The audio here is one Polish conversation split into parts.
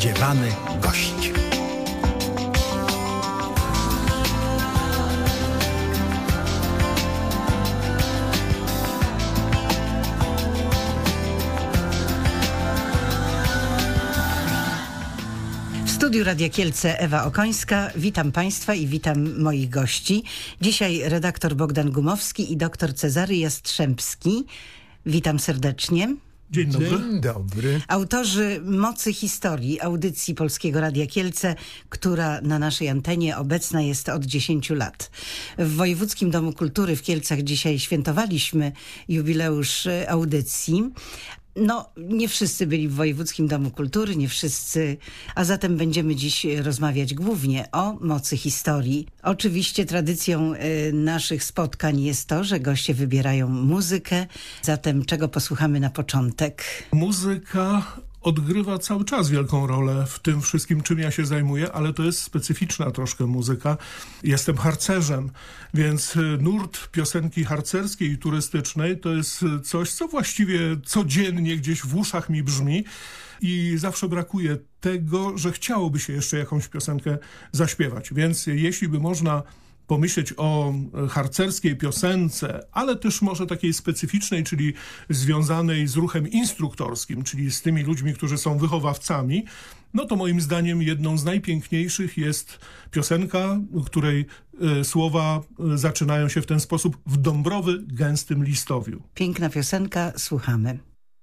niespodziewany gość. W studiu Radia Kielce Ewa Okońska. Witam Państwa i witam moich gości. Dzisiaj redaktor Bogdan Gumowski i dr Cezary Jastrzębski. Witam serdecznie. Dzień dobry. Dzień dobry. Autorzy Mocy Historii, audycji Polskiego Radia Kielce, która na naszej antenie obecna jest od 10 lat. W Wojewódzkim Domu Kultury w Kielcach dzisiaj świętowaliśmy jubileusz audycji. No, nie wszyscy byli w Wojewódzkim Domu Kultury, nie wszyscy, a zatem będziemy dziś rozmawiać głównie o mocy historii. Oczywiście tradycją naszych spotkań jest to, że goście wybierają muzykę, zatem czego posłuchamy na początek? Muzyka odgrywa cały czas wielką rolę w tym wszystkim, czym ja się zajmuję, ale to jest specyficzna troszkę muzyka. Jestem harcerzem, więc nurt piosenki harcerskiej i turystycznej to jest coś, co właściwie codziennie gdzieś w uszach mi brzmi i zawsze brakuje tego, że chciałoby się jeszcze jakąś piosenkę zaśpiewać. Więc jeśli by można pomyśleć o harcerskiej piosence, ale też może takiej specyficznej, czyli związanej z ruchem instruktorskim, czyli z tymi ludźmi, którzy są wychowawcami, no to moim zdaniem jedną z najpiękniejszych jest piosenka, której słowa zaczynają się w ten sposób: w Dąbrowy gęstym listowiu. Piękna piosenka, słuchamy.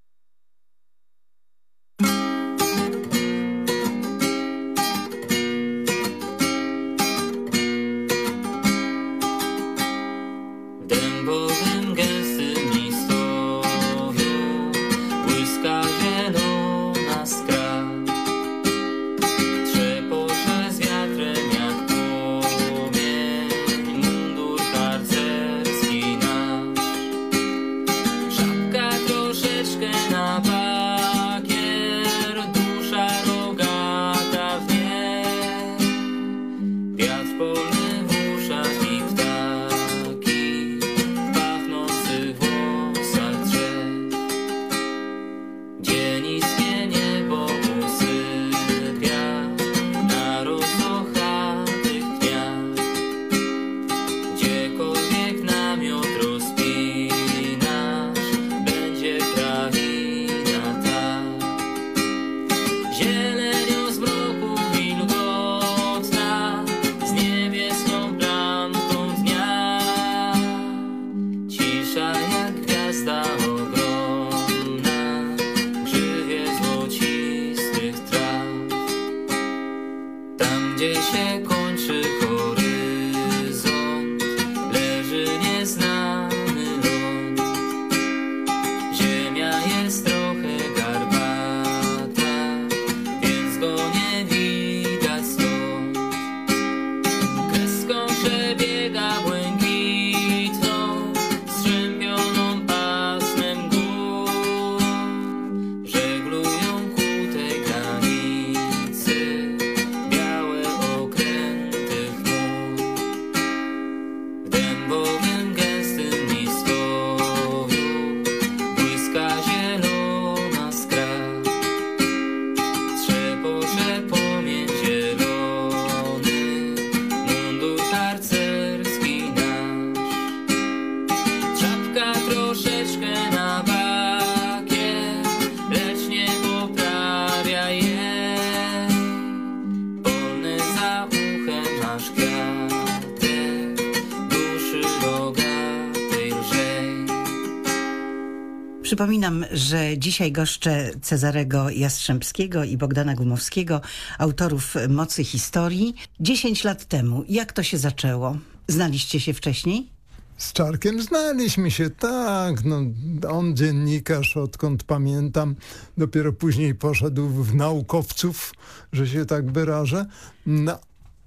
Przypominam, że dzisiaj goszczę Cezarego Jastrzębskiego i Bogdana Gumowskiego, autorów Mocy Historii. 10 lat temu, jak to się zaczęło? Znaliście się wcześniej? Z Czarkiem znaliśmy się, tak. No, on dziennikarz, odkąd pamiętam. Dopiero później poszedł w naukowców, że się tak wyrażę. No,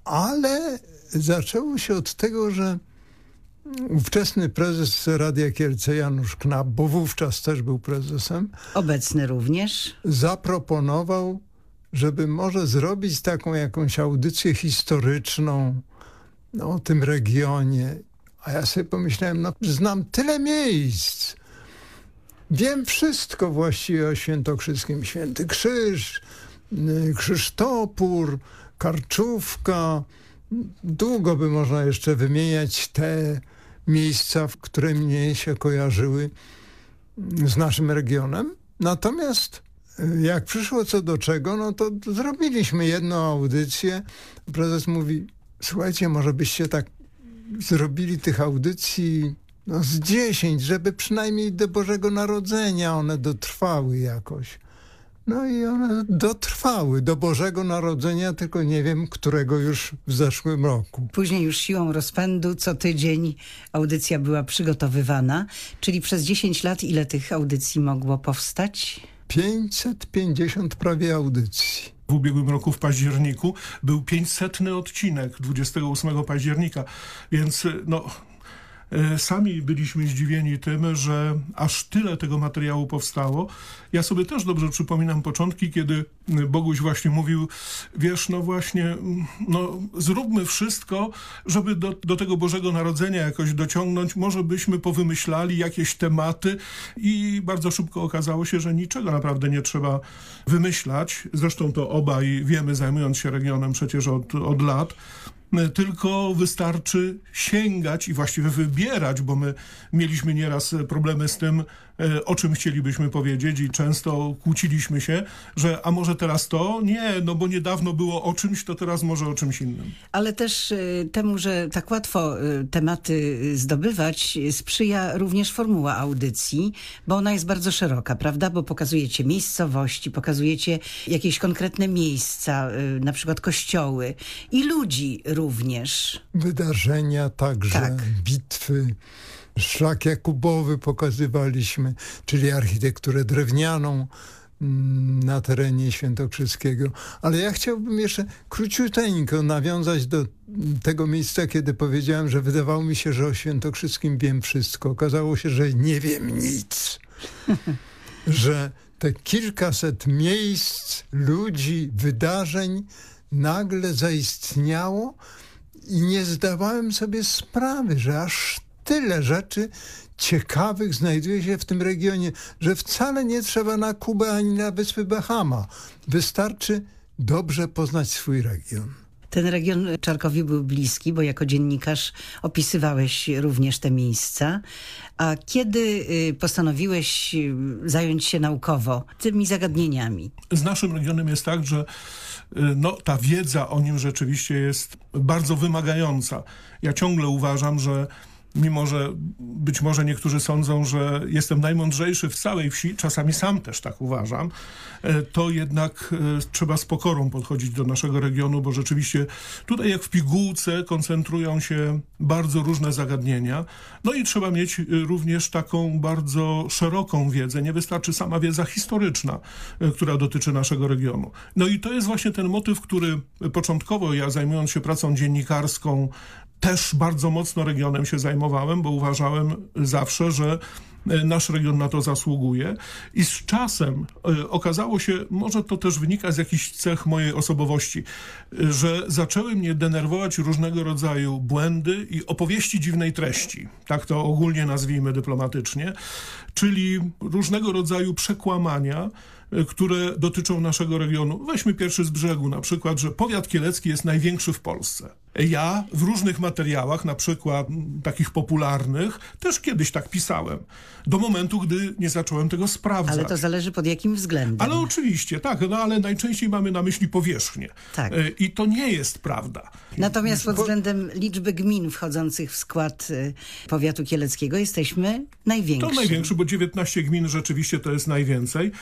ale zaczęło się od tego, że ówczesny prezes Radia Kielce Janusz Knap, bo wówczas też był prezesem, obecny również, zaproponował, żeby może zrobić taką jakąś audycję historyczną o tym regionie. A ja sobie pomyślałem, no znam tyle miejsc, wiem wszystko właściwie o Świętokrzyskim, Święty Krzyż, Krzysztopór, Karczówka. Długo by można jeszcze wymieniać te miejsca, które mnie się kojarzyły z naszym regionem. Natomiast jak przyszło co do czego, no to zrobiliśmy jedną audycję. Prezes mówi, słuchajcie, może byście tak zrobili tych audycji z 10, żeby przynajmniej do Bożego Narodzenia one dotrwały jakoś. No i one dotrwały do Bożego Narodzenia, tylko nie wiem, którego już w zeszłym roku. Później już siłą rozpędu co tydzień audycja była przygotowywana, czyli przez 10 lat ile tych audycji mogło powstać? 550 prawie audycji. W ubiegłym roku w październiku był 500. odcinek, 28 października, więc sami byliśmy zdziwieni tym, że aż tyle tego materiału powstało. Ja sobie też dobrze przypominam początki, kiedy Boguś właśnie mówił, wiesz, zróbmy wszystko, żeby do tego Bożego Narodzenia jakoś dociągnąć. Może byśmy powymyślali jakieś tematy i bardzo szybko okazało się, że niczego naprawdę nie trzeba wymyślać. Zresztą to obaj wiemy, zajmując się regionem przecież od lat. Tylko wystarczy sięgać i właściwie wybierać, bo my mieliśmy nieraz problemy z tym, o czym chcielibyśmy powiedzieć i często kłóciliśmy się, że a może teraz to? Nie, bo niedawno było o czymś, to teraz może o czymś innym. Ale też temu, że tak łatwo tematy zdobywać, sprzyja również formuła audycji, bo ona jest bardzo szeroka, prawda? Bo pokazujecie miejscowości, pokazujecie jakieś konkretne miejsca, na przykład kościoły i ludzi również. Wydarzenia także, tak. Bitwy. Szlak Jakubowy pokazywaliśmy, czyli architekturę drewnianą na terenie świętokrzyskiego. Ale ja chciałbym jeszcze króciuteńko nawiązać do tego miejsca, kiedy powiedziałem, że wydawało mi się, że o świętokrzyskim wiem wszystko. Okazało się, że nie wiem nic. Że te kilkaset miejsc, ludzi, wydarzeń nagle zaistniało i nie zdawałem sobie sprawy, że aż tyle rzeczy ciekawych znajduje się w tym regionie, że wcale nie trzeba na Kubę ani na Wyspy Bahama. Wystarczy dobrze poznać swój region. Ten region Czarnkowi był bliski, bo jako dziennikarz opisywałeś również te miejsca. A kiedy postanowiłeś zająć się naukowo tymi zagadnieniami? Z naszym regionem jest tak, że ta wiedza o nim rzeczywiście jest bardzo wymagająca. Ja ciągle uważam, że mimo że być może niektórzy sądzą, że jestem najmądrzejszy w całej wsi, czasami sam też tak uważam, to jednak trzeba z pokorą podchodzić do naszego regionu, bo rzeczywiście tutaj jak w pigułce koncentrują się bardzo różne zagadnienia. No i trzeba mieć również taką bardzo szeroką wiedzę. Nie wystarczy sama wiedza historyczna, która dotyczy naszego regionu. No i to jest właśnie ten motyw, który początkowo ja, zajmując się pracą dziennikarską, też bardzo mocno regionem się zajmowałem, bo uważałem zawsze, że nasz region na to zasługuje. I z czasem okazało się, może to też wynika z jakichś cech mojej osobowości, że zaczęły mnie denerwować różnego rodzaju błędy i opowieści dziwnej treści. Tak to ogólnie nazwijmy dyplomatycznie. Czyli różnego rodzaju przekłamania, które dotyczą naszego regionu. Weźmy pierwszy z brzegu, na przykład, że powiat kielecki jest największy w Polsce. Ja w różnych materiałach, na przykład takich popularnych, też kiedyś tak pisałem. Do momentu, gdy nie zacząłem tego sprawdzać. Ale to zależy pod jakim względem. Ale oczywiście, tak, ale najczęściej mamy na myśli powierzchnię. Tak. I to nie jest prawda. Natomiast pod względem liczby gmin wchodzących w skład powiatu kieleckiego jesteśmy najwięksi. To największy, bo 19 gmin rzeczywiście to jest najwięcej.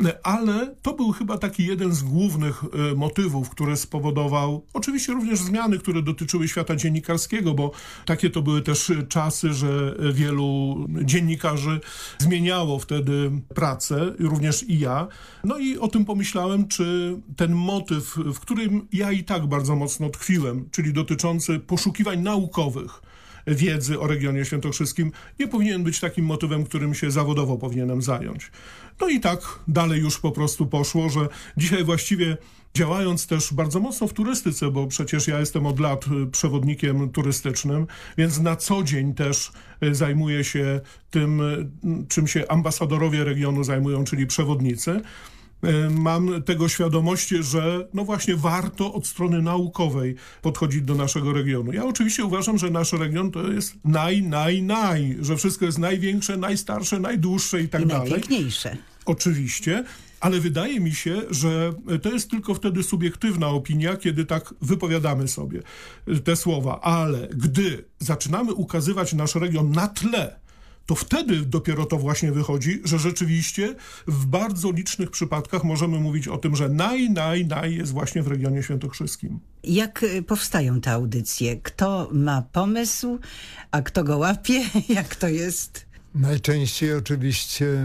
Ale to był chyba taki jeden z głównych motywów, który spowodował oczywiście również zmiany, które dotyczyły świata dziennikarskiego, bo takie to były też czasy, że wielu dziennikarzy zmieniało wtedy pracę, również i ja. No i o tym pomyślałem, czy ten motyw, w którym ja i tak bardzo mocno tkwiłem, czyli dotyczący poszukiwań naukowych, wiedzy o regionie świętokrzyskim, nie powinien być takim motywem, którym się zawodowo powinienem zająć. No i tak dalej już po prostu poszło, że dzisiaj właściwie działając też bardzo mocno w turystyce, bo przecież ja jestem od lat przewodnikiem turystycznym, więc na co dzień też zajmuję się tym, czym się ambasadorowie regionu zajmują, czyli przewodnicy. mam tego świadomość, że no właśnie warto od strony naukowej podchodzić do naszego regionu. Ja oczywiście uważam, że nasz region to jest że wszystko jest największe, najstarsze, najdłuższe i tak dalej. Najpiękniejsze. Oczywiście, ale wydaje mi się, że to jest tylko wtedy subiektywna opinia, kiedy tak wypowiadamy sobie te słowa. Ale gdy zaczynamy ukazywać nasz region na tle, to wtedy dopiero to właśnie wychodzi, że rzeczywiście w bardzo licznych przypadkach możemy mówić o tym, że naj jest właśnie w regionie świętokrzyskim. Jak powstają te audycje? Kto ma pomysł, a kto go łapie? Jak to jest? Najczęściej oczywiście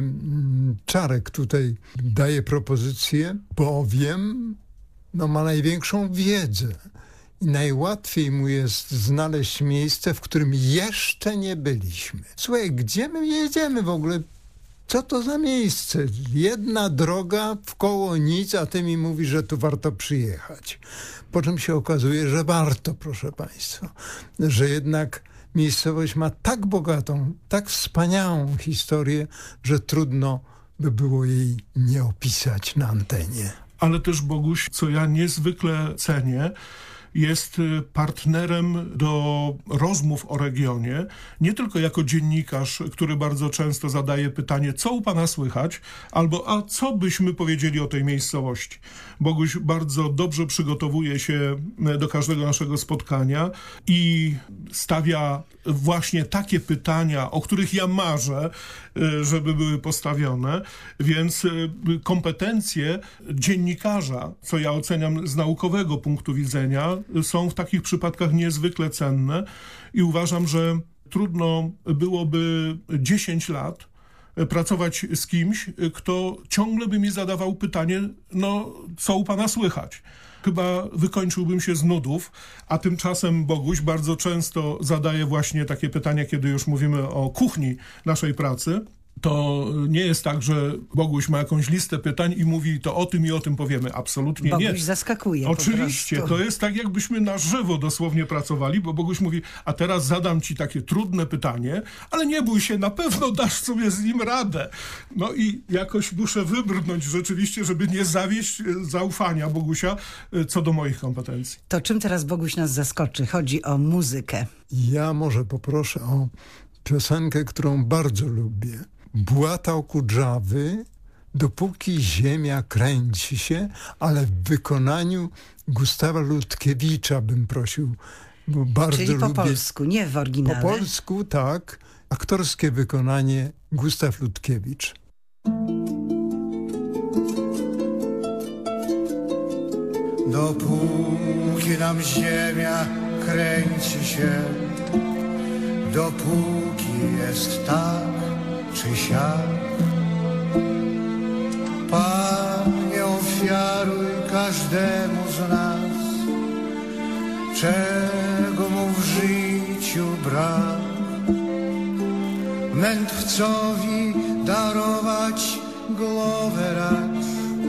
Czarek tutaj daje propozycję, bowiem ma największą wiedzę. I najłatwiej mu jest znaleźć miejsce, w którym jeszcze nie byliśmy. Słuchaj, gdzie my jedziemy w ogóle? Co to za miejsce? Jedna droga w koło nic, a ty mi mówisz, że tu warto przyjechać. Po czym się okazuje, że warto, proszę państwa. Że jednak miejscowość ma tak bogatą, tak wspaniałą historię, że trudno by było jej nie opisać na antenie. Ale też Boguś, co ja niezwykle cenię, jest partnerem do rozmów o regionie, nie tylko jako dziennikarz, który bardzo często zadaje pytanie, co u pana słychać, albo a co byśmy powiedzieli o tej miejscowości. Boguś bardzo dobrze przygotowuje się do każdego naszego spotkania i stawia właśnie takie pytania, o których ja marzę, żeby były postawione, więc kompetencje dziennikarza, co ja oceniam z naukowego punktu widzenia, są w takich przypadkach niezwykle cenne i uważam, że trudno byłoby 10 lat pracować z kimś, kto ciągle by mi zadawał pytanie, co u pana słychać? Chyba wykończyłbym się z nudów, a tymczasem Boguś bardzo często zadaje właśnie takie pytania, kiedy już mówimy o kuchni naszej pracy. To nie jest tak, że Boguś ma jakąś listę pytań i mówi, to o tym i o tym powiemy. Absolutnie nie. Boguś zaskakuje. Oczywiście, to jest tak, jakbyśmy na żywo dosłownie pracowali, bo Boguś mówi, a teraz zadam ci takie trudne pytanie, ale nie bój się, na pewno dasz sobie z nim radę. No i jakoś muszę wybrnąć rzeczywiście, żeby nie zawieść zaufania Bogusia co do moich kompetencji. To czym teraz Boguś nas zaskoczy? Chodzi o muzykę. Ja może poproszę o piosenkę, którą bardzo lubię. Błatał Kudrzawy, dopóki ziemia kręci się, ale w wykonaniu Gustawa Ludkiewicza bym prosił, bo bardzo Czyli po lubię. polsku, nie w oryginale. Po polsku, tak. Aktorskie wykonanie Gustaw Ludkiewicz. Dopóki nam ziemia kręci się, dopóki jest tak czy siak, Panie, ofiaruj każdemu z nas, czego mu w życiu brak. Mędrcowi darować głowę racz,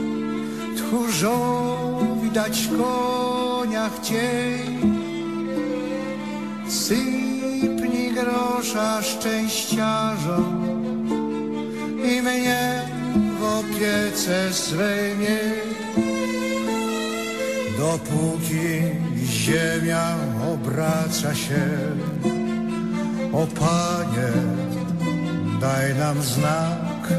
tchórzowi dać konia chciej. Sypnij grosza szczęściarzom i mnie w opiece swej miej. Dopóki ziemia obraca się, o Panie, daj nam znak.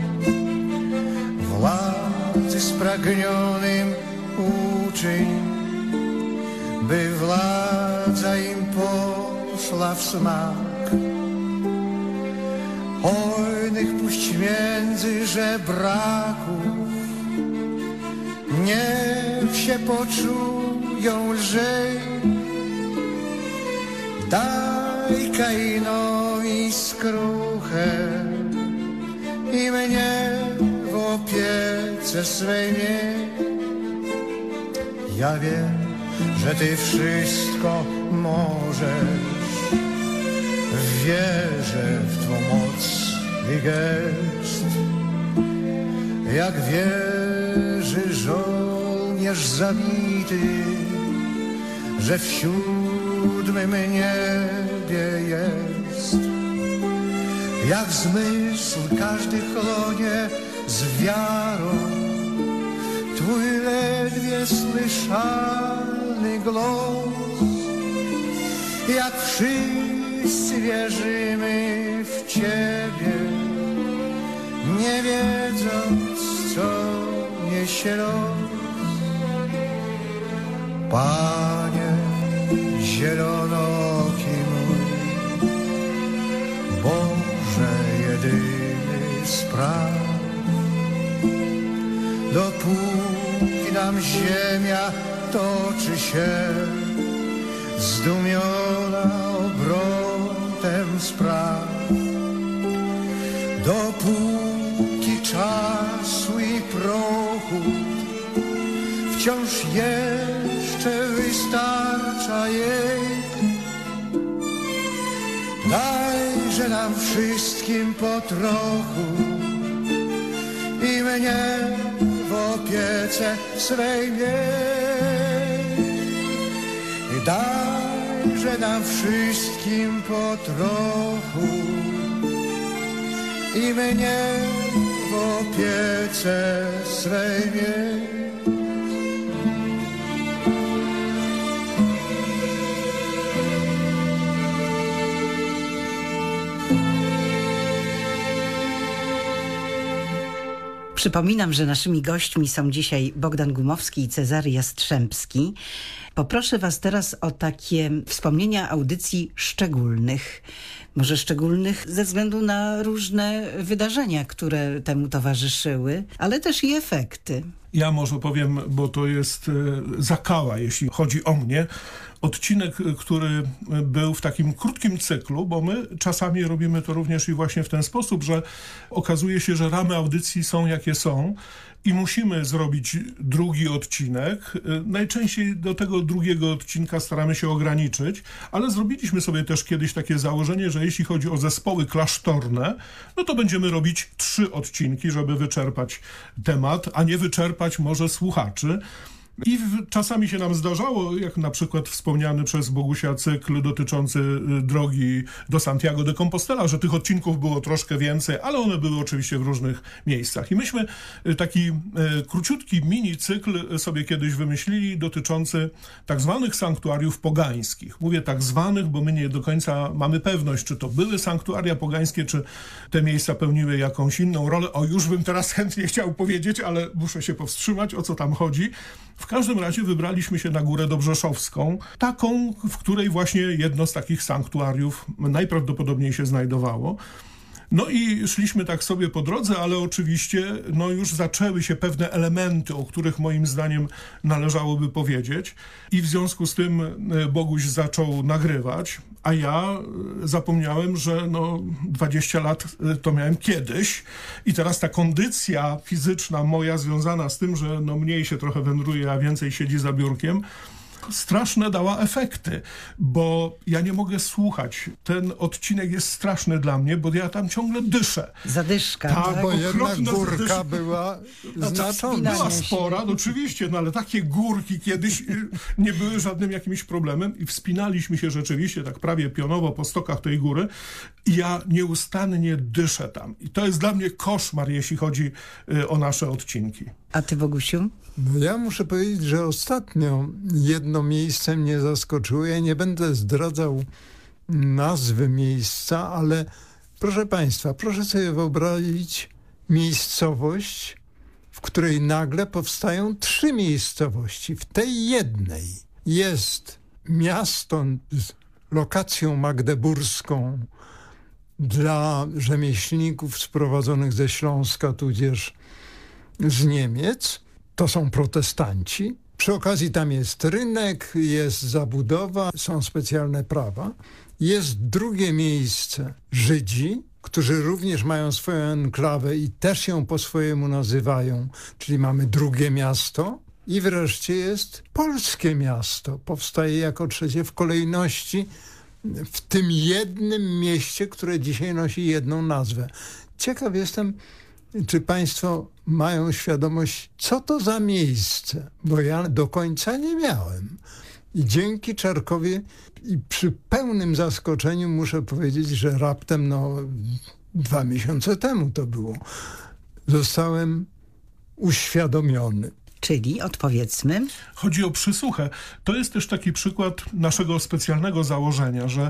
Władzy spragnionym uczyń, by władza im poszła w smak. Hojnych puść między żebraków, niech się poczują lżej. Daj Kainowi skruchę i mnie w opiece swej miej. Ja wiem, że Ty wszystko możesz, wierzę w Twą moc i gest. Jak wierzy żołnierz zabity, że w 7. niebie jest. Jak zmysł każdy chłonie z wiarą swój ledwie słyszalny głos. Jak wszyscy wierzymy w Ciebie, nie wiedząc, co niesie los. Panie zielonooki mój, Boże jedyny spraw, dopóki nam ziemia toczy się zdumiona obrotem spraw, dopóki czasu i prochu wciąż jeszcze wystarcza jej, dajże nam wszystkim po trochu i mnie w opiece swej miej. I dajże nam wszystkim po trochu i mnie w opiece swej miej. Przypominam, że naszymi gośćmi są dzisiaj Bogdan Gumowski i Cezary Jastrzębski. Poproszę Was teraz o takie wspomnienia audycji szczególnych. Może szczególnych ze względu na różne wydarzenia, które temu towarzyszyły, ale też i efekty. Ja może powiem, bo to jest zakała, jeśli chodzi o mnie. Odcinek, który był w takim krótkim cyklu, bo my czasami robimy to również i właśnie w ten sposób, że okazuje się, że ramy audycji są jakie są i musimy zrobić drugi odcinek. Najczęściej do tego drugiego odcinka staramy się ograniczyć, ale zrobiliśmy sobie też kiedyś takie założenie, że jeśli chodzi o zespoły klasztorne, no to będziemy robić 3 odcinki, żeby wyczerpać temat, a nie wyczerpać może słuchaczy. I czasami się nam zdarzało, jak na przykład wspomniany przez Bogusia cykl dotyczący drogi do Santiago de Compostela, że tych odcinków było troszkę więcej, ale one były oczywiście w różnych miejscach. I myśmy taki króciutki mini cykl sobie kiedyś wymyślili dotyczący tak zwanych sanktuariów pogańskich. Mówię tak zwanych, bo my nie do końca mamy pewność, czy to były sanktuaria pogańskie, czy te miejsca pełniły jakąś inną rolę. O, już bym teraz chętnie chciał powiedzieć, ale muszę się powstrzymać, o co tam chodzi. W każdym razie wybraliśmy się na Górę Dobrzeszowską, taką, w której właśnie jedno z takich sanktuariów najprawdopodobniej się znajdowało. No i szliśmy tak sobie po drodze, ale oczywiście no już zaczęły się pewne elementy, o których moim zdaniem należałoby powiedzieć. I w związku z tym Boguś zaczął nagrywać, a ja zapomniałem, że 20 lat to miałem kiedyś i teraz ta kondycja fizyczna moja związana z tym, że mniej się trochę wędruje, a więcej siedzi za biurkiem, straszne dała efekty, bo ja nie mogę słuchać. Ten odcinek jest straszny dla mnie, bo ja tam ciągle dyszę. Zadyszka. Tak, bo jednak górka była znacząca. Była spora, oczywiście, ale takie górki kiedyś nie były żadnym jakimś problemem i wspinaliśmy się rzeczywiście tak prawie pionowo po stokach tej góry i ja nieustannie dyszę tam. I to jest dla mnie koszmar, jeśli chodzi o nasze odcinki. A ty, Bogusiu? No ja muszę powiedzieć, że ostatnio jedno miejsce mnie zaskoczyło. Ja nie będę zdradzał nazwy miejsca, ale proszę Państwa, proszę sobie wyobrazić miejscowość, w której nagle powstają 3 miejscowości. W tej jednej jest miasto z lokacją magdeburską dla rzemieślników sprowadzonych ze Śląska, tudzież z Niemiec. To są protestanci. Przy okazji tam jest rynek, jest zabudowa, są specjalne prawa. Jest drugie miejsce Żydzi, którzy również mają swoją enklawę i też ją po swojemu nazywają, czyli mamy drugie miasto. I wreszcie jest polskie miasto. Powstaje jako trzecie w kolejności w tym jednym mieście, które dzisiaj nosi jedną nazwę. Ciekaw jestem, czy Państwo mają świadomość, co to za miejsce, bo ja do końca nie miałem. I dzięki Czarkowi i przy pełnym zaskoczeniu muszę powiedzieć, że raptem 2 miesiące temu to było, zostałem uświadomiony. Czyli odpowiedzmy. Chodzi o przysłuchę. To jest też taki przykład naszego specjalnego założenia, że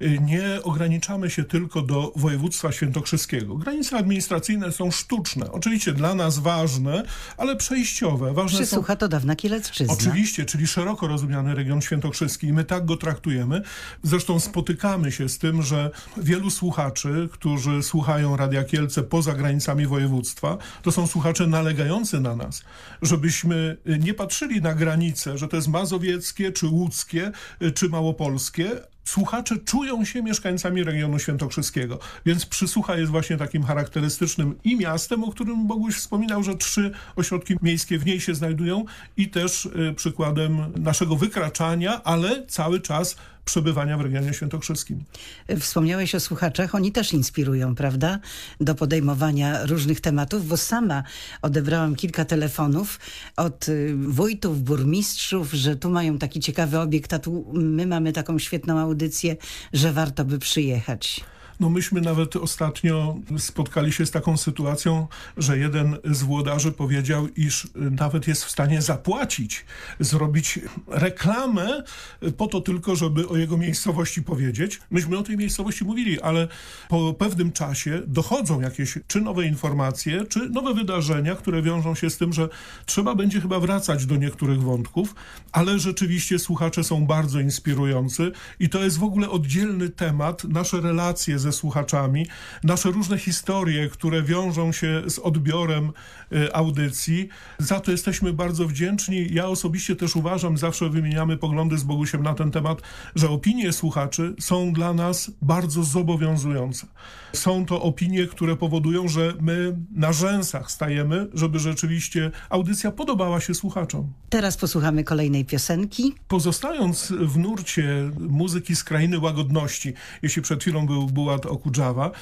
nie ograniczamy się tylko do województwa świętokrzyskiego. Granice administracyjne są sztuczne. Oczywiście dla nas ważne, ale przejściowe. Przysłucha to dawna Kielecczyzna. Oczywiście, czyli szeroko rozumiany region świętokrzyski i my tak go traktujemy. Zresztą spotykamy się z tym, że wielu słuchaczy, którzy słuchają Radia Kielce poza granicami województwa, to są słuchacze nalegający na nas, żebyśmy nie patrzyli na granice, że to jest mazowieckie, czy łódzkie, czy małopolskie. Słuchacze czują się mieszkańcami regionu świętokrzyskiego, więc Przysłucha jest właśnie takim charakterystycznym i miastem, o którym Boguś wspominał, że 3 ośrodki miejskie w niej się znajdują i też przykładem naszego wykraczania, ale cały czas przebywania w regionie świętokrzyskim. Wspomniałeś o słuchaczach, oni też inspirują, prawda? Do podejmowania różnych tematów, bo sama odebrałam kilka telefonów od wójtów, burmistrzów, że tu mają taki ciekawy obiekt, a tu my mamy taką świetną audycję, że warto by przyjechać. No myśmy nawet ostatnio spotkali się z taką sytuacją, że jeden z włodarzy powiedział, iż nawet jest w stanie zapłacić, zrobić reklamę po to tylko, żeby o jego miejscowości powiedzieć. Myśmy o tej miejscowości mówili, ale po pewnym czasie dochodzą jakieś czy nowe informacje, czy nowe wydarzenia, które wiążą się z tym, że trzeba będzie chyba wracać do niektórych wątków, ale rzeczywiście słuchacze są bardzo inspirujący i to jest w ogóle oddzielny temat, nasze relacje ze słuchaczami, nasze różne historie, które wiążą się z odbiorem audycji. Za to jesteśmy bardzo wdzięczni. Ja osobiście też uważam, zawsze wymieniamy poglądy z Bogusiem na ten temat, że opinie słuchaczy są dla nas bardzo zobowiązujące. Są to opinie, które powodują, że my na rzęsach stajemy, żeby rzeczywiście audycja podobała się słuchaczom. Teraz posłuchamy kolejnej piosenki. Pozostając w nurcie muzyki z krainy łagodności, jeśli przed chwilą był Bułat Okudżawa,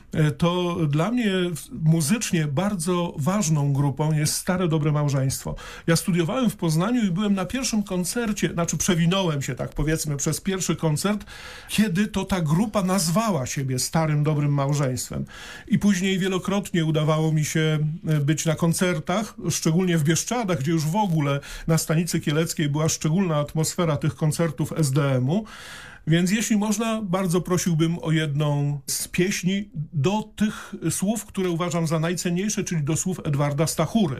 to dla mnie muzycznie bardzo ważną grupą jest Stare Dobre Małżeństwo. Ja studiowałem w Poznaniu i byłem na pierwszym koncercie, przewinąłem się, tak powiedzmy, przez pierwszy koncert, kiedy to ta grupa nazwała siebie Starym Dobrym Małżeństwem. I później wielokrotnie udawało mi się być na koncertach, szczególnie w Bieszczadach, gdzie już w ogóle na Stanicy Kieleckiej była szczególna atmosfera tych koncertów SDM-u. Więc jeśli można, bardzo prosiłbym o jedną z pieśni do tych słów, które uważam za najcenniejsze, czyli do słów Edwarda Stachury.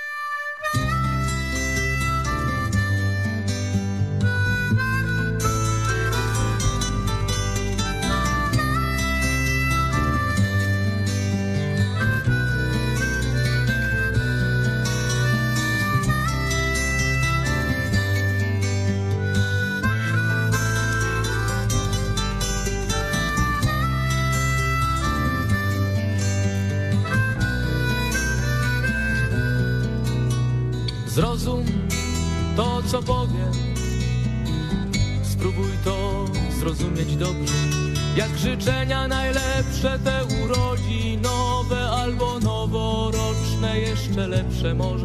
Zrozum to, co powiem, spróbuj to zrozumieć dobrze. Jak życzenia najlepsze te urodzinowe albo noworoczne, jeszcze lepsze może.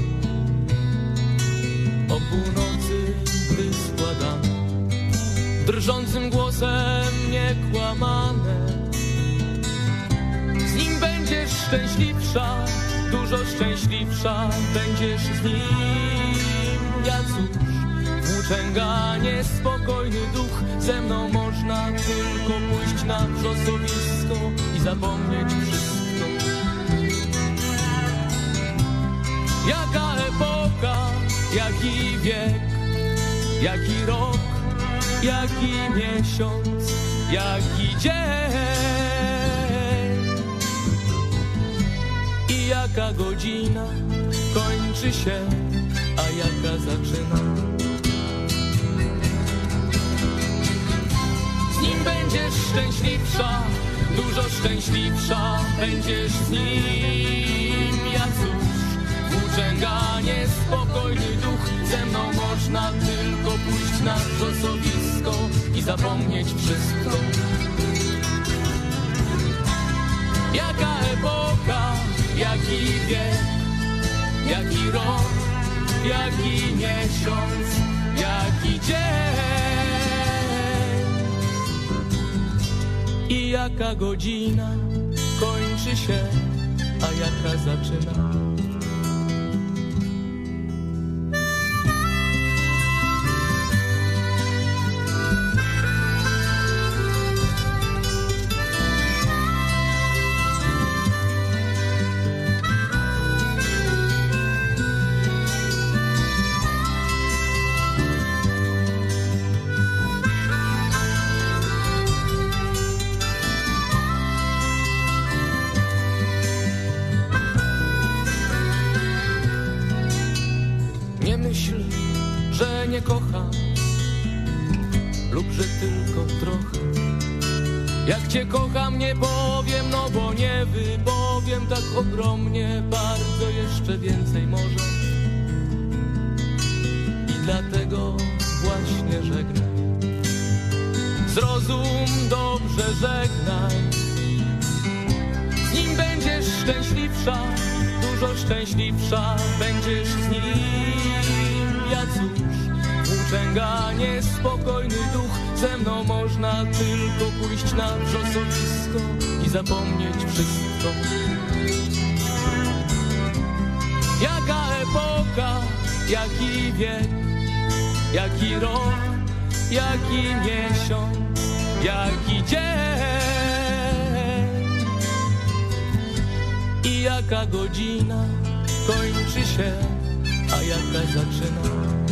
O północy, gdy składane, drżącym głosem niekłamane, z nim będziesz szczęśliwsza, dużo szczęśliwsza będziesz z nim. Ja cóż, włóczęga, niespokojny duch, ze mną można tylko pójść na wrzosowisko i zapomnieć wszystko. Jaka epoka, jaki wiek, jaki rok, jaki miesiąc, jaki dzień. Jaka godzina kończy się, a jaka zaczyna. Z nim będziesz szczęśliwsza, dużo szczęśliwsza będziesz z nim. Ja cóż, włóczęga, niespokojny duch, ze mną można tylko pójść na wrzosowisko i zapomnieć wszystko. Jaka epoka, jaki wiek, jaki rok, jaki miesiąc, jaki dzień. I jaka godzina kończy się, a jaka zaczyna. nie kocham lub że tylko trochę. Jak cię kocham nie powiem, no bo nie wypowiem tak ogromnie, bardzo jeszcze więcej może. I dlatego właśnie żegnaj. Zrozum dobrze, żegnaj. Z nim będziesz szczęśliwsza, dużo szczęśliwsza będziesz z nim. Ja cóż, włóczęga niespokojny duch, ze mną można tylko pójść na wrzosowisko i zapomnieć wszystko. Jaka epoka, jaki wiek, jaki rok, jaki miesiąc, jaki dzień i jaka godzina kończy się, a jaka zaczyna.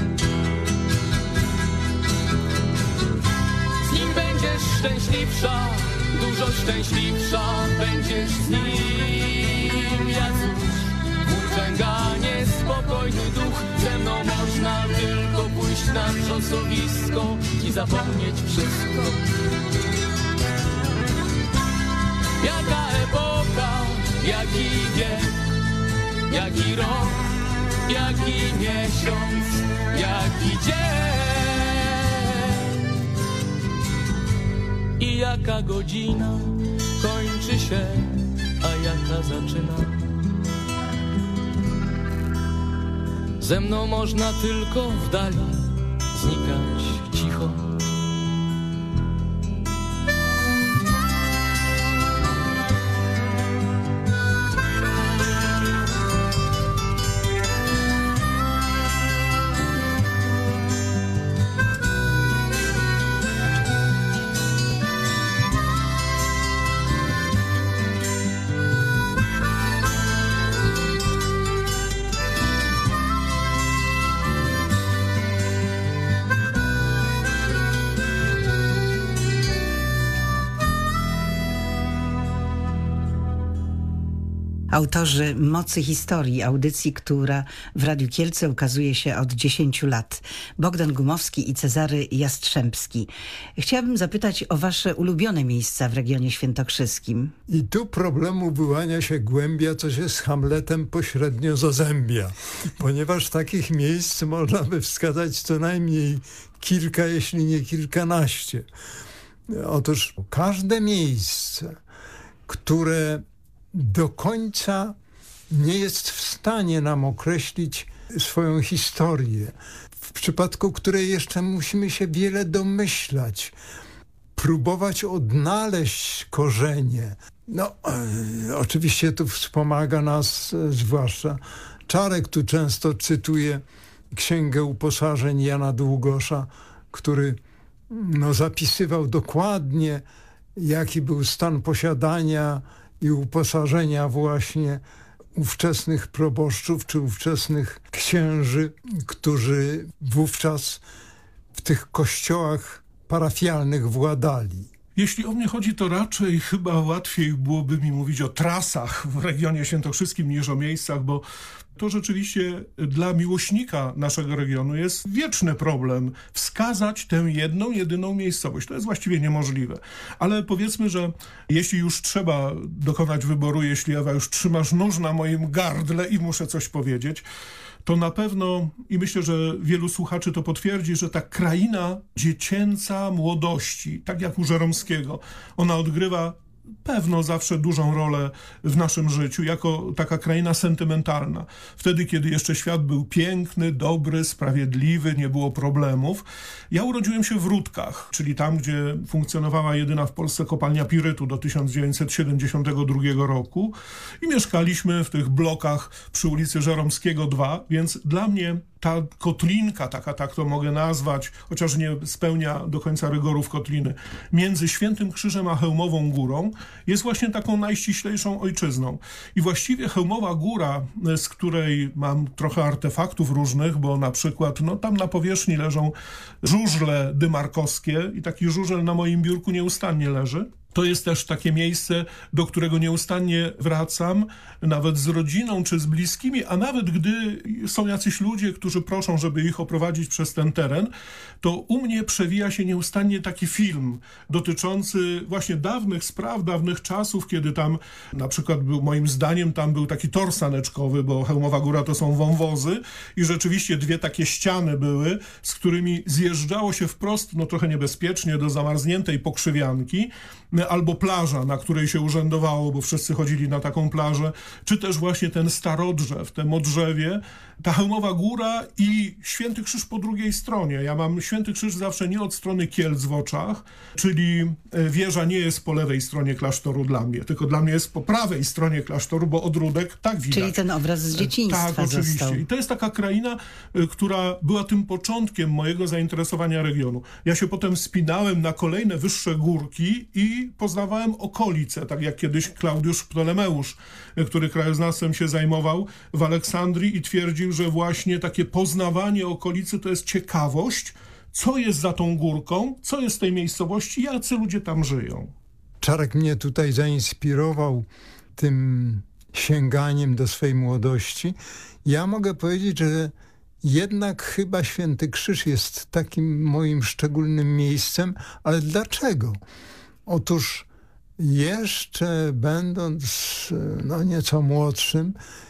Z nim będziesz szczęśliwsza, dużo szczęśliwsza będziesz z nim. Ja cóż, włóczęga niespokojny duch, ze mną można tylko pójść na wrzosowisko i zapomnieć wszystko. Jaka epoka, jaki wiek, jaki rok, jaki miesiąc, jaki dzień i jaka godzina kończy się, a jaka zaczyna. Ze mną można tylko w dali znikać cicho. Autorzy Mocy Historii, audycji, która w Radiu Kielce ukazuje się od 10 lat. Bogdan Gumowski i Cezary Jastrzębski. Chciałabym zapytać o wasze ulubione miejsca w regionie świętokrzyskim. I tu problemu wyłania się głębia, co się z Hamletem pośrednio zazębia. Ponieważ takich miejsc można by wskazać co najmniej kilka, jeśli nie kilkanaście. Otóż każde miejsce, które do końca nie jest w stanie nam określić swoją historię, w przypadku której jeszcze musimy się wiele domyślać, próbować odnaleźć korzenie. Oczywiście tu wspomaga nas zwłaszcza Czarek. Tu często cytuje Księgę Uposażeń Jana Długosza, który zapisywał dokładnie, jaki był stan posiadania i uposażenia właśnie ówczesnych proboszczów czy ówczesnych księży, którzy wówczas w tych kościołach parafialnych władali. Jeśli o mnie chodzi, to raczej chyba łatwiej byłoby mi mówić o trasach w regionie świętokrzyskim niż o miejscach, bo to rzeczywiście dla miłośnika naszego regionu jest wieczny problem wskazać tę jedną, jedyną miejscowość. To jest właściwie niemożliwe. Ale powiedzmy, że jeśli już trzeba dokonać wyboru, jeśli Ewa już trzymasz nóż na moim gardle i muszę coś powiedzieć, to na pewno, i myślę, że wielu słuchaczy to potwierdzi, że ta kraina dziecięca młodości, tak jak u Żeromskiego, ona odgrywa pewno zawsze dużą rolę w naszym życiu, jako taka kraina sentymentalna. Wtedy, kiedy jeszcze świat był piękny, dobry, sprawiedliwy, nie było problemów. Ja urodziłem się w Rudkach, czyli tam, gdzie funkcjonowała jedyna w Polsce kopalnia pirytu do 1972 roku i mieszkaliśmy w tych blokach przy ulicy Żeromskiego 2, więc dla mnie ta kotlinka, tak to mogę nazwać, chociaż nie spełnia do końca rygorów kotliny, między Świętym Krzyżem a Chełmową Górą jest właśnie taką najściślejszą ojczyzną. I właściwie Chełmowa Góra, z której mam trochę artefaktów różnych, bo na przykład tam na powierzchni leżą żużle dymarkowskie i taki żużel na moim biurku nieustannie leży. To jest też takie miejsce, do którego nieustannie wracam, nawet z rodziną czy z bliskimi, a nawet gdy są jacyś ludzie, którzy proszą, żeby ich oprowadzić przez ten teren, to u mnie przewija się nieustannie taki film dotyczący właśnie dawnych spraw, dawnych czasów, kiedy tam na przykład moim zdaniem tam był taki tor saneczkowy, bo Chełmowa Góra to są wąwozy i rzeczywiście dwie takie ściany były, z którymi zjeżdżało się wprost, no trochę niebezpiecznie, do zamarzniętej pokrzywianki, albo plaża, na której się urzędowało, bo wszyscy chodzili na taką plażę, czy też właśnie ten Starodrzew, te Modrzewie, ta Chełmowa Góra i Święty Krzyż po drugiej stronie. Ja mam Święty Krzyż zawsze nie od strony Kielc w oczach, czyli wieża nie jest po lewej stronie klasztoru dla mnie, tylko dla mnie jest po prawej stronie klasztoru, bo odródek tak widać. Czyli ten obraz z dzieciństwa Tak, oczywiście. został. I to jest taka kraina, która była tym początkiem mojego zainteresowania regionu. Ja się potem wspinałem na kolejne wyższe górki i poznawałem okolice, tak jak kiedyś Klaudiusz Ptolemeusz, który krajoznawstwem się zajmował w Aleksandrii i twierdził, że właśnie takie poznawanie okolicy to jest ciekawość, co jest za tą górką, co jest w tej miejscowości, jacy ludzie tam żyją. Czarek mnie tutaj zainspirował tym sięganiem do swej młodości. Ja mogę powiedzieć, że jednak chyba Święty Krzyż jest takim moim szczególnym miejscem, ale dlaczego? Otóż jeszcze będąc nieco młodszym,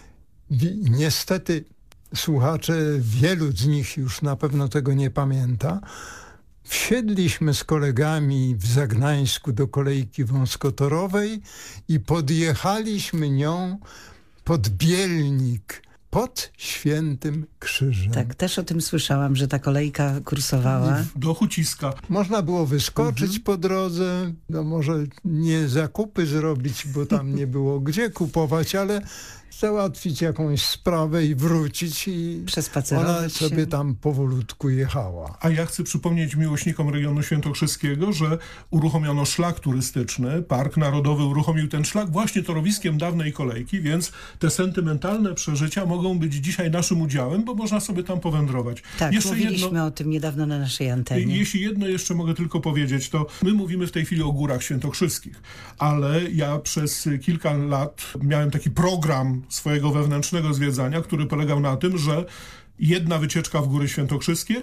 niestety słuchacze, wielu z nich już na pewno tego nie pamięta, wsiedliśmy z kolegami w Zagnańsku do kolejki wąskotorowej i podjechaliśmy nią pod Bielnik, pod Świętym Krzyżem. Tak, też o tym słyszałam, że ta kolejka kursowała. Do Huciska. Można było wyskoczyć po drodze, może nie zakupy zrobić, bo tam nie było gdzie kupować, ale załatwić jakąś sprawę i wrócić i ona sobie tam powolutku jechała. A ja chcę przypomnieć miłośnikom regionu świętokrzyskiego, że uruchomiono szlak turystyczny. Park Narodowy uruchomił ten szlak właśnie torowiskiem dawnej kolejki, więc te sentymentalne przeżycia mogą być dzisiaj naszym udziałem, bo można sobie tam powędrować. Tak, mówiliśmy o tym niedawno na naszej antenie. Jeśli jedno jeszcze mogę tylko powiedzieć, to my mówimy w tej chwili o Górach Świętokrzyskich, ale ja przez kilka lat miałem taki program swojego wewnętrznego zwiedzania, który polegał na tym, że jedna wycieczka w Góry Świętokrzyskie,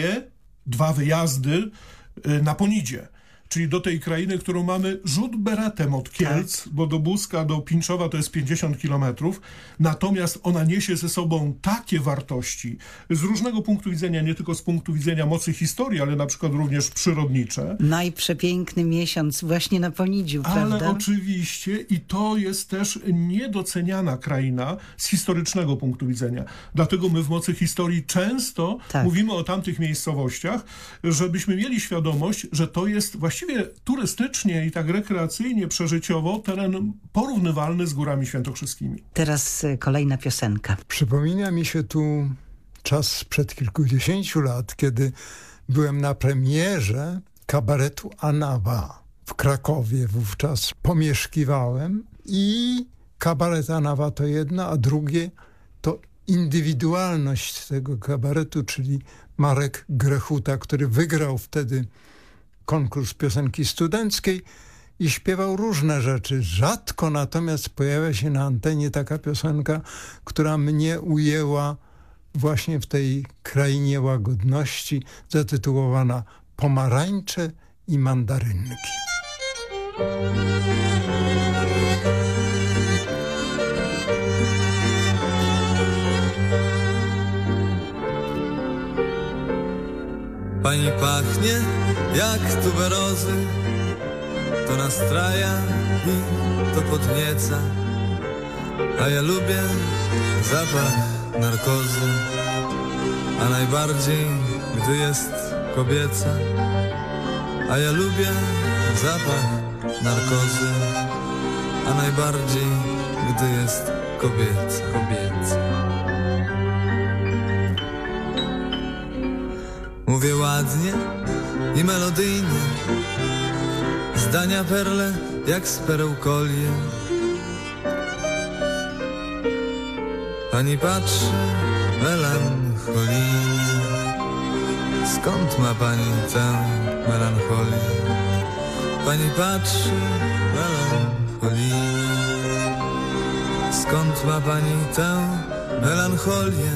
dwa wyjazdy na Ponidzie. Czyli do tej krainy, którą mamy rzut beretem od Kielc, tak, bo do Buska, do Pińczowa to jest 50 kilometrów. Natomiast ona niesie ze sobą takie wartości z różnego punktu widzenia, nie tylko z punktu widzenia mocy historii, ale na przykład również przyrodnicze. Najprzepiękny miesiąc właśnie na Ponidziu, prawda? Ale oczywiście i to jest też niedoceniana kraina z historycznego punktu widzenia. Dlatego my w mocy historii często mówimy o tamtych miejscowościach, żebyśmy mieli świadomość, że to jest właściwie turystycznie i tak rekreacyjnie, przeżyciowo teren porównywalny z Górami Świętokrzyskimi. Teraz kolejna piosenka. Przypomina mi się tu czas sprzed kilkudziesięciu lat, kiedy byłem na premierze kabaretu Anawa w Krakowie. Wówczas pomieszkiwałem i kabaret Anawa to jedno, a drugie to indywidualność tego kabaretu, czyli Marek Grechuta, który wygrał wtedy konkurs piosenki studenckiej i śpiewał różne rzeczy. Rzadko natomiast pojawia się na antenie taka piosenka, która mnie ujęła właśnie w tej krainie łagodności, zatytułowana Pomarańcze i mandarynki. Pani pachnie jak tuberozy, to nastraja i to podnieca, a ja lubię zapach narkozy, a najbardziej gdy jest kobieca, a ja lubię zapach narkozy, a najbardziej gdy jest kobieca. Mówię ładnie i melodyjnie, zdania perle jak z pereł kolie. Pani patrzy melancholijnie. Skąd ma pani tę melancholię? Pani patrzy melancholijnie. Skąd ma pani tę melancholię?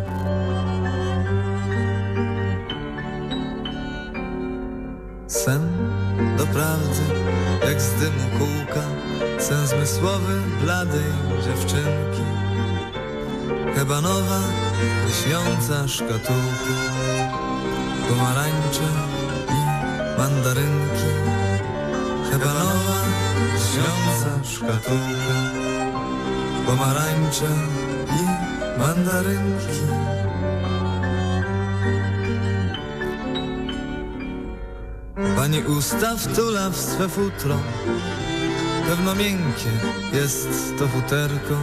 Sen doprawdy jak z dymu kółka, sen zmysłowy bladej dziewczynki. Chyba nowa, lśniąca szkatułka, pomarańcze i mandarynki. Chyba nowa, lśniąca szkatułka, pomarańcze i mandarynki. Pani usta wtula w swe futro, pewno miękkie jest to futerko.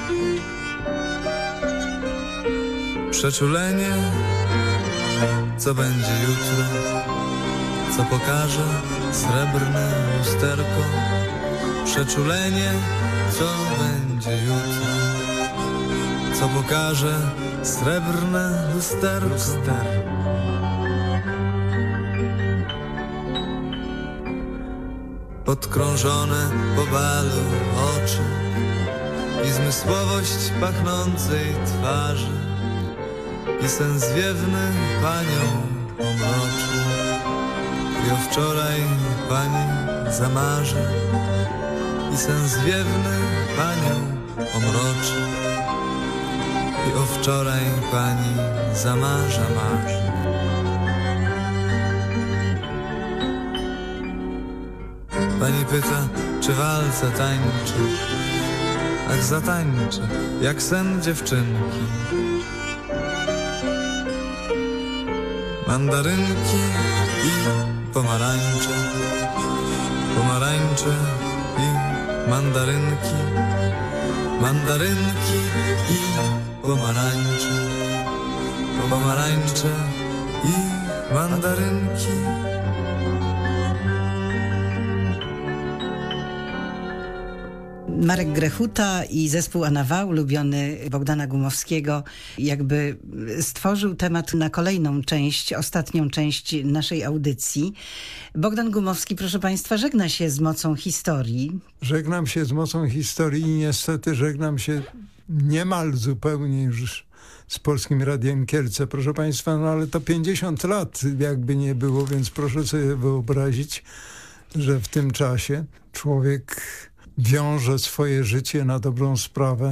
Przeczulenie, co będzie jutro, co pokaże srebrne lusterko. Przeczulenie, co będzie jutro, co pokaże srebrne lusterko. Podkrążone po balu oczy i zmysłowość pachnącej twarzy, i sen zwiewny panią omroczy, i o wczoraj pani zamarzy. I sen zwiewny panią omroczy, i o wczoraj pani zamarzy. Pani pyta, czy walca tańczy. Ach, zatańczę, jak sen dziewczynki. Mandarynki i pomarańcze, pomarańcze i mandarynki, mandarynki i pomarańcze, pomarańcze i mandarynki. Marek Grechuta i zespół Anawa, ulubiony Bogdana Gumowskiego, jakby stworzył temat na kolejną część, ostatnią część naszej audycji. Bogdan Gumowski, proszę państwa, żegna się z mocą historii. Żegnam się z mocą historii i niestety żegnam się niemal zupełnie już z Polskim Radiem Kielce. Proszę państwa, no ale to 50 lat jakby nie było, więc proszę sobie wyobrazić, że w tym czasie człowiek wiąże swoje życie na dobrą sprawę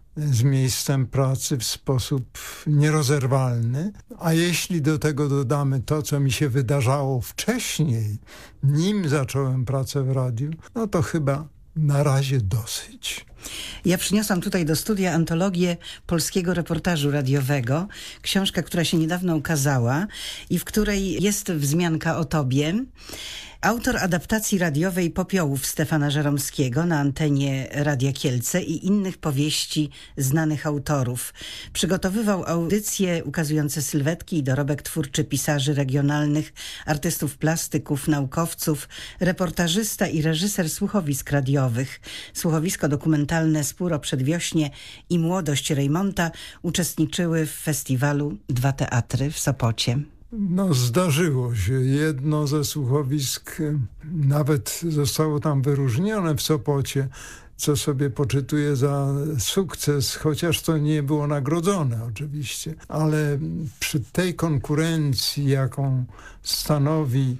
z miejscem pracy w sposób nierozerwalny. A jeśli do tego dodamy to, co mi się wydarzało wcześniej, nim zacząłem pracę w radiu, no to chyba na razie dosyć. Ja przyniosłam tutaj do studia antologię polskiego reportażu radiowego, książkę, która się niedawno ukazała i w której jest wzmianka o tobie. Autor adaptacji radiowej Popiołów Stefana Żeromskiego na antenie Radia Kielce i innych powieści znanych autorów. Przygotowywał audycje ukazujące sylwetki i dorobek twórczy pisarzy regionalnych, artystów plastyków, naukowców, reportażysta i reżyser słuchowisk radiowych. Słuchowisko dokumentalne Spór o Przedwiośnie i Młodość Rejmonta uczestniczyły w festiwalu Dwa Teatry w Sopocie. No zdarzyło się. Jedno ze słuchowisk nawet zostało tam wyróżnione w Sopocie, co sobie poczytuję za sukces, chociaż to nie było nagrodzone oczywiście. Ale przy tej konkurencji, jaką stanowi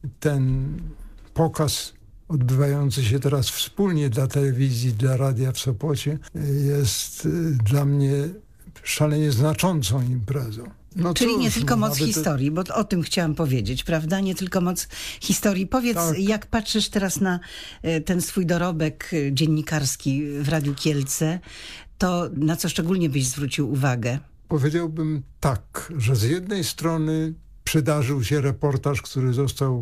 ten pokaz odbywający się teraz wspólnie dla telewizji, dla radia w Sopocie, jest dla mnie szalenie znaczącą imprezą. No czyli cóż, nie tylko moc historii, bo o tym chciałam powiedzieć, prawda? Nie tylko moc historii. Powiedz, tak, jak patrzysz teraz na ten swój dorobek dziennikarski w Radiu Kielce, to na co szczególnie byś zwrócił uwagę? Powiedziałbym tak, że z jednej strony przydarzył się reportaż, który został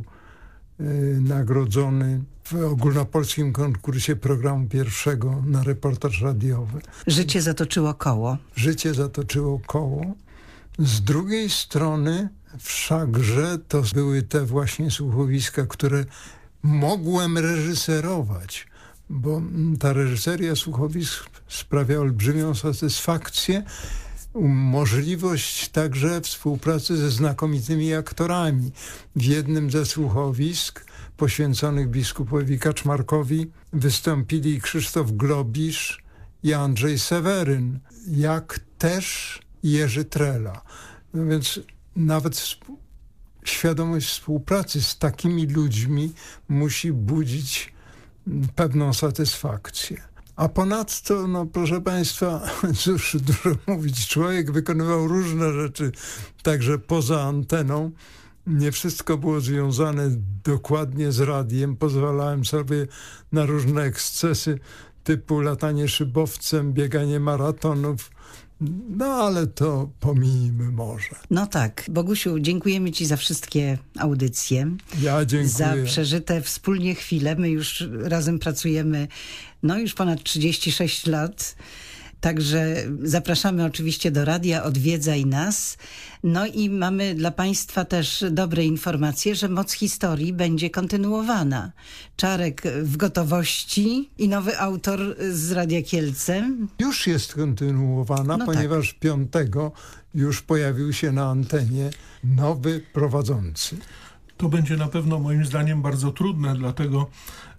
nagrodzony w ogólnopolskim konkursie programu pierwszego na reportaż radiowy. Życie zatoczyło koło. Życie zatoczyło koło. Z drugiej strony wszakże to były te właśnie słuchowiska, które mogłem reżyserować, bo ta reżyseria słuchowisk sprawia olbrzymią satysfakcję, możliwość także współpracy ze znakomitymi aktorami. W jednym ze słuchowisk poświęconych biskupowi Kaczmarkowi wystąpili Krzysztof Globisz i Andrzej Seweryn, jak też Jerzy Trela. No więc nawet świadomość współpracy z takimi ludźmi musi budzić pewną satysfakcję. A ponadto, no proszę Państwa, cóż dużo mówić, człowiek wykonywał różne rzeczy, także poza anteną. Nie wszystko było związane dokładnie z radiem. Pozwalałem sobie na różne ekscesy typu latanie szybowcem, bieganie maratonów. No ale to pomijmy może. No tak. Bogusiu, dziękujemy Ci za wszystkie audycje. Ja dziękuję. Za przeżyte wspólnie chwile. My już razem pracujemy już ponad 36 lat. Także zapraszamy oczywiście do radia, odwiedzaj nas. No i mamy dla Państwa też dobre informacje, że Moc Historii będzie kontynuowana. Czarek w gotowości i nowy autor z Radia Kielce. Już jest kontynuowana, ponieważ 5 już pojawił się na antenie nowy prowadzący. To będzie na pewno moim zdaniem bardzo trudne, dlatego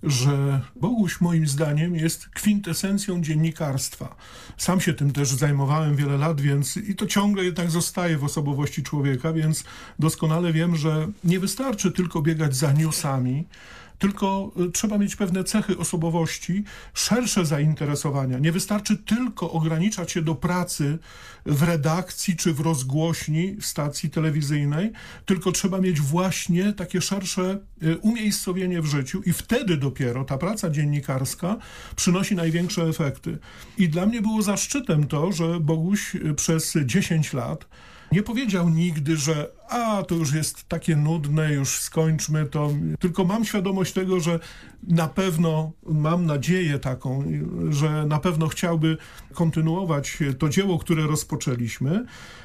że Boguś moim zdaniem jest kwintesencją dziennikarstwa. Sam się tym też zajmowałem wiele lat, więc i to ciągle jednak zostaje w osobowości człowieka, więc doskonale wiem, że nie wystarczy tylko biegać za newsami, tylko trzeba mieć pewne cechy osobowości, szersze zainteresowania. Nie wystarczy tylko ograniczać się do pracy w redakcji czy w rozgłośni w stacji telewizyjnej, tylko trzeba mieć właśnie takie szersze umiejscowienie w życiu i wtedy dopiero ta praca dziennikarska przynosi największe efekty. I dla mnie było zaszczytem to, że Boguś przez 10 lat nie powiedział nigdy, że to już jest takie nudne, już skończmy to. Tylko mam świadomość tego, że na pewno, mam nadzieję taką, że na pewno chciałby kontynuować to dzieło, które rozpoczęliśmy.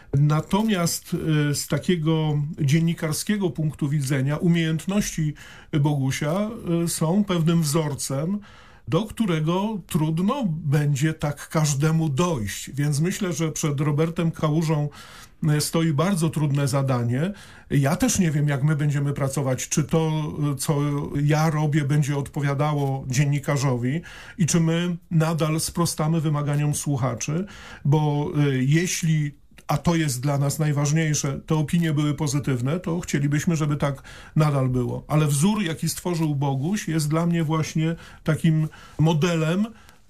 Natomiast z takiego dziennikarskiego punktu widzenia umiejętności Bogusia są pewnym wzorcem, do którego trudno będzie tak każdemu dojść. Więc myślę, że przed Robertem Kałużą stoi bardzo trudne zadanie. Ja też nie wiem, jak my będziemy pracować, czy to, co ja robię, będzie odpowiadało dziennikarzowi i czy my nadal sprostamy wymaganiom słuchaczy, bo jeśli, a to jest dla nas najważniejsze, te opinie były pozytywne, to chcielibyśmy, żeby tak nadal było. Ale wzór, jaki stworzył Boguś, jest dla mnie właśnie takim modelem,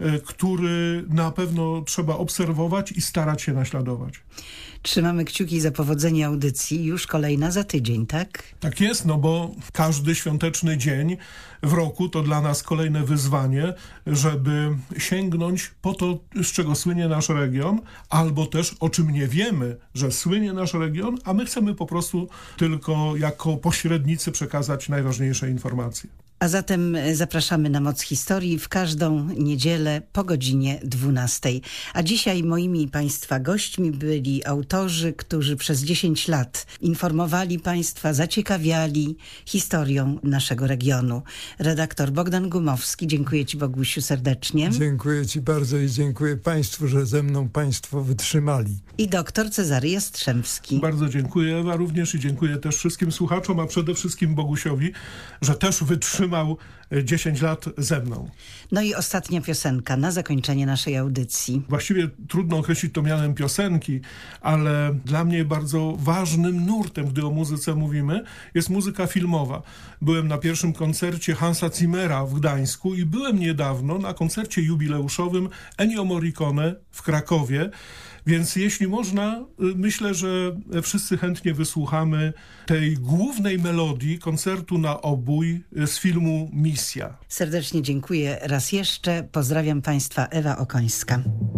który na pewno trzeba obserwować i starać się naśladować. Trzymamy kciuki za powodzenie audycji. Już kolejna za tydzień, tak? Tak jest, bo każdy świąteczny dzień w roku to dla nas kolejne wyzwanie, żeby sięgnąć po to, z czego słynie nasz region, albo też o czym nie wiemy, że słynie nasz region, a my chcemy po prostu tylko jako pośrednicy przekazać najważniejsze informacje. A zatem zapraszamy na Moc Historii w każdą niedzielę po godzinie 12. A dzisiaj moimi Państwa gośćmi byli autorzy, którzy przez 10 lat informowali Państwa, zaciekawiali historią naszego regionu. Redaktor Bogdan Gumowski, dziękuję Ci, Bogusiu, serdecznie. Dziękuję Ci bardzo i dziękuję Państwu, że ze mną Państwo wytrzymali. I doktor Cezary Jastrzębski. Bardzo dziękuję, Ewa, również i dziękuję też wszystkim słuchaczom, a przede wszystkim Bogusiowi, że też wytrzymał 10 lat ze mną. No i ostatnia piosenka na zakończenie naszej audycji. Właściwie trudno określić to mianem piosenki, ale dla mnie bardzo ważnym nurtem, gdy o muzyce mówimy, jest muzyka filmowa. Byłem na pierwszym koncercie Hansa Zimmera w Gdańsku i byłem niedawno na koncercie jubileuszowym Ennio Morricone w Krakowie. Więc jeśli można, myślę, że wszyscy chętnie wysłuchamy tej głównej melodii koncertu na obój z filmu Misja. Serdecznie dziękuję raz jeszcze. Pozdrawiam Państwa, Ewa Okońska.